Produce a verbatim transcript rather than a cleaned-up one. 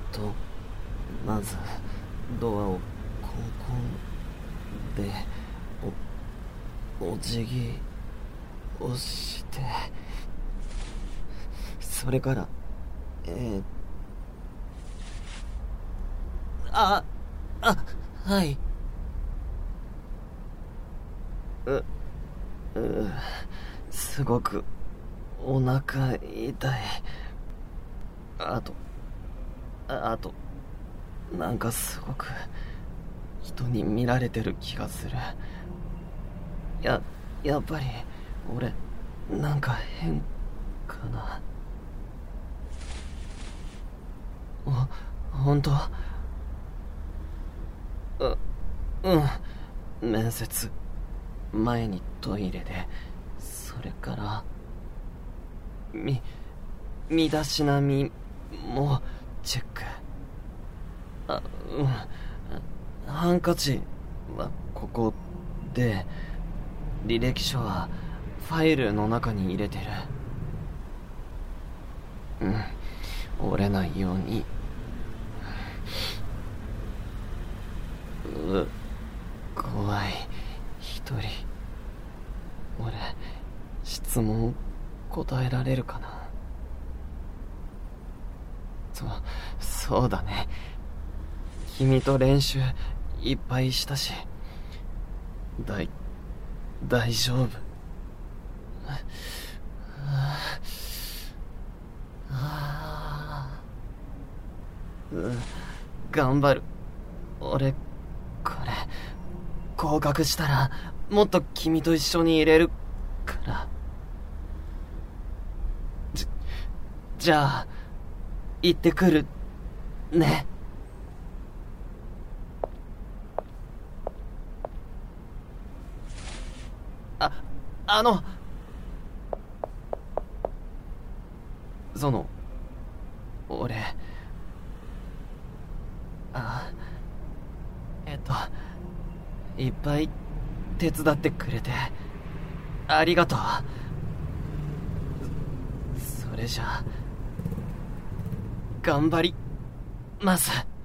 とまずドアをコンコンでおお辞儀をして、それからえー、ああはいううすごくお腹痛い。あとあとなんかすごく人に見られてる気がする。ややっぱり俺なんか変かな。お本当？ううん面接前にトイレで、それからみ身だしなみもチェック。あうんハンカチはここで、履歴書はファイルの中に入れてる。うん折れないように。う怖い。一人俺質問答えられるかな。そそうだね。君と練習いっぱいしたし、だい大丈夫。はあうん頑張る。俺これ合格したらもっと君と一緒にいれるから。じじゃあ行ってくるね。ああのその俺あえっといっぱい手伝ってくれてありがとう。それじゃあ頑張ります。